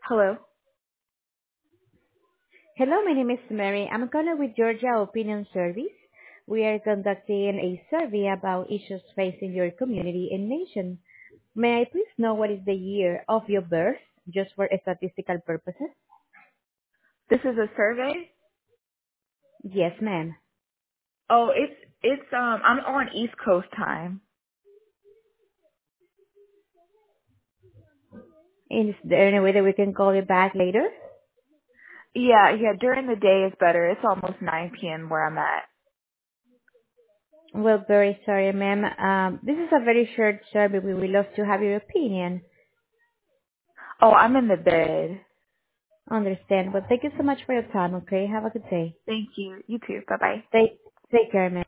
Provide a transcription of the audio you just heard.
Hello. Hello, my name is Mary. I'm calling with Georgia Opinion Service. We are conducting a survey about issues facing your community and nation. May I please know what is the year of your birth, just for statistical purposes? This is a survey. Yes, ma'am. Oh, it's I'm on East Coast time. And is there any way that we can call you back later? Yeah, during the day is better. It's almost 9 p.m. where I'm at. Well, very sorry, ma'am. This is a very short survey. We would love to have your opinion. Oh, I'm in the bed. Understand. But thank you so much for your time, okay? Have a good day. Thank you. You too. Bye bye. Take care, ma'am.